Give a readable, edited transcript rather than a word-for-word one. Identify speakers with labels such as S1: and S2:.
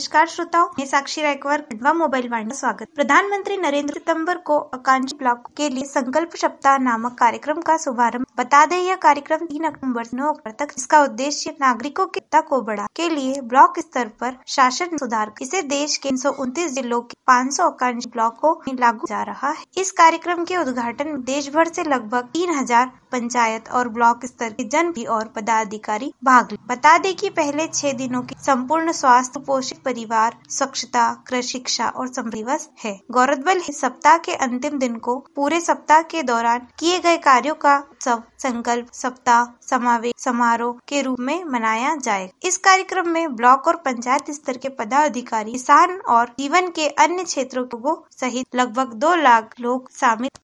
S1: नमस्कार श्रोताओं, मैं साक्षी रायकवार खंडवा मोबाइल वाणी का स्वागत। प्रधानमंत्री नरेंद्र सितंबर को आकांक्षी ब्लॉक के लिए संकल्प सप्ताह नामक कार्यक्रम का शुभारंभ। बता दें, यह कार्यक्रम 3 अक्टूबर से 9 अक्टूबर तक। इसका उद्देश्य नागरिकों की एकता को बढ़ाने के लिए ब्लॉक स्तर पर शासन सुधार। इसे देश के 329 जिलों के 500 आकांक्षी ब्लॉकों में लागू जा रहा है। इस कार्यक्रम के उद्घाटन में देश भर से लगभग 3000 पंचायत और ब्लॉक स्तर के जनप्रतिनिधि और पदाधिकारी भाग ले। बता दें कि पहले 6 दिनों की संपूर्ण स्वास्थ्य, पोषित परिवार, स्वच्छता, कृषि, शिक्षा और समृद्धि दिवस है। गौरतलब है, सप्ताह के अंतिम दिन को पूरे सप्ताह के दौरान किए गए कार्यों का उत्सव संकल्प सप्ताह समावेश समारोह के रूप में मनाया जाएगा। इस कार्यक्रम में ब्लॉक और पंचायत स्तर के पदाधिकारी, किसान और जीवन के अन्य क्षेत्रों सहित लगभग 2 लाख लोग शामिल